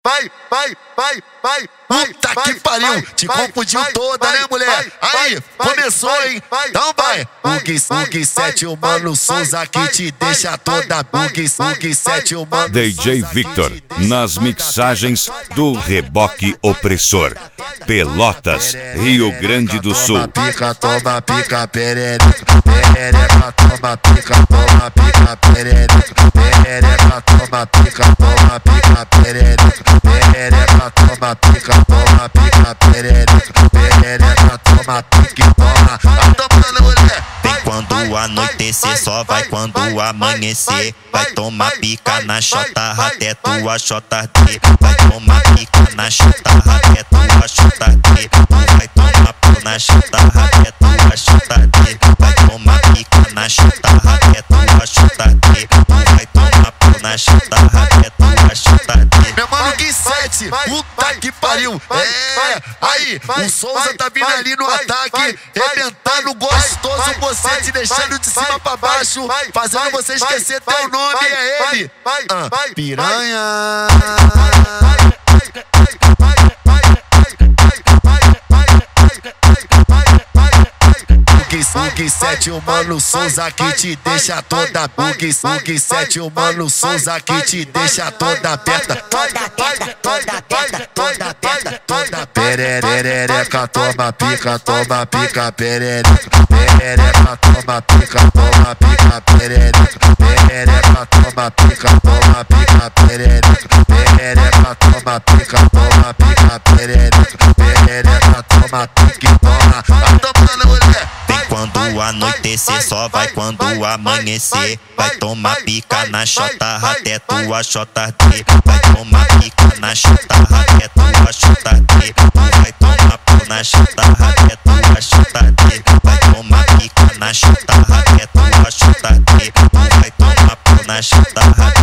Puta que pariu, te confundiu toda, né, mulher? Aí, começou, hein? Então vai. Bug 7, o Mano Souza que te deixa toda. Bug 7, o Mano DJ Victor, nas mixagens do Reboque Opressor, Pelotas, Rio Grande do Sul. Toma pica, perereca, perereca, toma pica, perereca, perereca, toma pica, perereca, perereca, toma pica, perereca, perereca, toma pique, toma. Vai tomando, mulher. Vem quando anoitecer, só vai quando amanhecer. Vai tomar pica na chota até tua chota D. Vai tomar pica na chota até tua chota D. Vai tomar pau na chota até tua chota D. Vai tomar pica na chota até tua chota D. Vai tomar pau na chota até tua chota D. Meu mano Bug 7, puta que pariu. É, aí, o Souza tá vindo ali no ataque, rebentando gostoso você, te deixando de cima pra baixo, fazendo você esquecer teu nome, é ele. Piranha. Bug 7, o Mano Souza que te deixa toda. Bug 7, o Mano Souza que te deixa toda aberta. Toda aberta, toda aberta, toda aberta, toda Perereca, toma pica, perereca, perereca, toma pica, perereca, perereca, toma pica, perereca, perereca, toma pica, perereca, perereca, toma pique, toma. Vai tomando, mulher. Quando anoitecer, só vai quando amanhecer. Vai tomar pica na chota até tua chota D. Vai tomar pica na chota até tua chota D. Vai tomar pau na chota até tua chota D. Vai tomar pica na chota até tua chota D. Vai tomar pau na chota